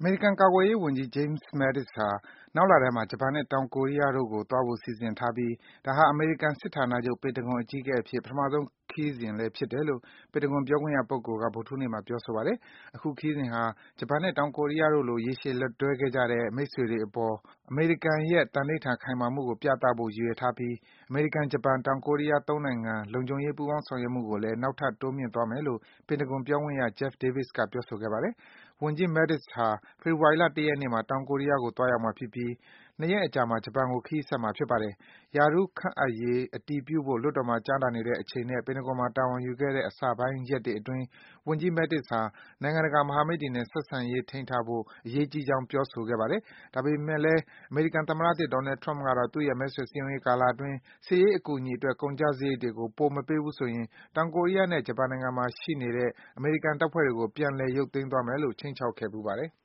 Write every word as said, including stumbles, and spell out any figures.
မေရိကန်ကာကွယ်ရေးဝန်ကြီး James Mattis ဟာ နောက်လထဲမှာ ဂျပန်နဲ့ တောင်ကိုရီးယားတို့ကို သွားဖို့ စီစဉ်ထားပြီး ဒါဟာ အမေရိကန်စစ်ဌာနချုပ် ပင်တဂွန်အကြီးအကဲအဖြစ် ပထမဆုံး ခရီးစဉ်လည်း ဖြစ်တယ်လို့ ပင်တဂွန် ပြောခွင့်ရပုဂ္ဂိုလ်က ဗုဒ္ဓဟူးနေ့မှာ ပြောဆိုပါတယ်။ အခုခရီးစဉ်ဟာ ဂျပန်နဲ့ တောင်ကိုရီးယားတို့လို ရေရှည်လက်တွဲခဲ့ကြတဲ့ မိတ်ဆွေတွေအပေါ် အမေရိကန်ရဲ့ သန္နိဋ္ဌာန် ခိုင်မာမှုကို ပြသဖို့ ရည်ရွယ်ထားပြီး အမေရိကန်၊ ဂျပန်၊ တောင်ကိုရီးယား သုံးနိုင်ငံ လုံခြုံရေး ပူးပေါင်းဆောင်ရွက်မှုကိုလည်း နောက်ထပ် တိုးမြှင့်သွားမယ်လို့ ပင်တဂွန်ပြောခွင့်ရ Jeff Davis က ပြောဆိုခဲ့ပါတယ်။ ဝန်ကြီး Mattis ဟာ ဖေဖော်ဝါရီလ ၁ ရက်နေ့မှာ တောင်ကိုရီးယားကို သွားရောက်မှာဖြစ်ပြီး ၂ ရက်အကြာမှာ ဂျပန်ကို ခရီးဆက်မှာ ဖြစ်ပါတယ်။ ရာထူးခန့်အပ်ရေး အတည်ပြုဖို့ လွှတ်တော်မှာ ကြားနာနေတဲ့အချိန်နဲ့ ပင်တဂွန်မှာ တာဝန်ယူခဲ့တဲ့ အစပိုင်းရက်တွေအတွင်း ဝန်ကြီး Mattis ဟာ နိုင်ငံတကာ မဟာမိတ်တွေနဲ့ ဆက်ဆံရေး ထိန်းထားဖို့ အရေးကြီးကြောင်း ပြောဆိုခဲ့ပါတယ်။ ဒါပေမယ့်လည်း အမေရိကန်သမ္မတသစ် Donald Trump ကတော့ သူ့ရဲ့ မဲဆွယ်စည်းရုံးရေးကာလအတွင်း စစ်ရေးအကူအညီအတွက် ကုန်ကျစရိတ်တွေကို ပိုမပေးဘူးဆိုရင် တောင်ကိုရီးယားနဲ့ ဂျပန်နိုင်ငံမှာ ရှိနေတဲ့ အမေရိကန်တပ်ဖွဲ့တွေကို ပြန်လည် ရုပ်သိမ်းသွားမယ်လို့ ခြိမ်းခြောက်ခဲ့ဖူးပါတယ်။